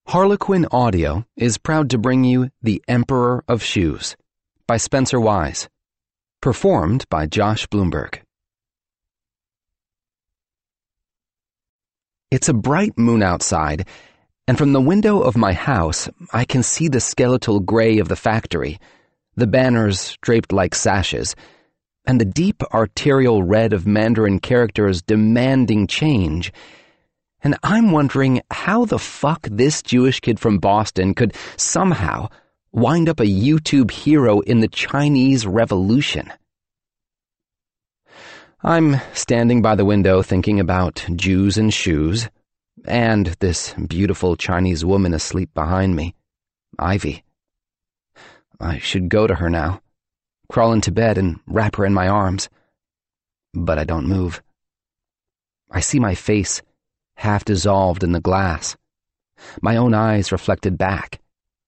Harlequin Audio is proud to bring you The Emperor of Shoes by Spencer Wise, performed by Josh Bloomberg. It's a bright moon outside, and from the window of my house I can see the skeletal gray of the factory, the banners draped like sashes, and the deep arterial red of Mandarin characters demanding change. And I'm wondering how the fuck this Jewish kid from Boston could somehow wind up a YouTube hero in the Chinese Revolution. I'm standing by the window thinking about Jews and shoes, and this beautiful Chinese woman asleep behind me, Ivy. I should go to her now, crawl into bed and wrap her in my arms. But I don't move. I see my face half dissolved in the glass, my own eyes reflected back.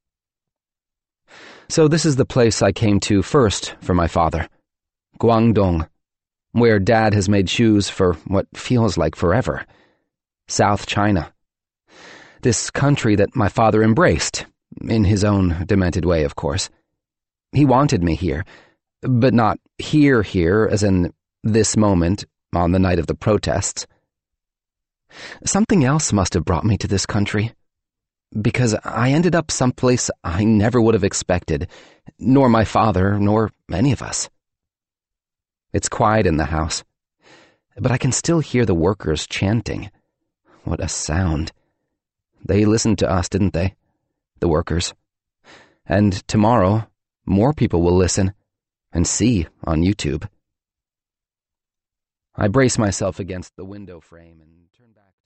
So this is the place I came to first for my father, Guangdong, where Dad has made shoes for what feels like forever. South China. This country that my father embraced, in his own demented way, of course. He wanted me here, but not here as in this moment on the night of the protests. Something else must have brought me to this country, because I ended up someplace I never would have expected, nor my father, nor any of us. It's quiet in the house, but I can still hear the workers chanting. What a sound. They listened to us, didn't they? The workers. And tomorrow, more people will listen and see on YouTube. I brace myself against the window frame and turn back.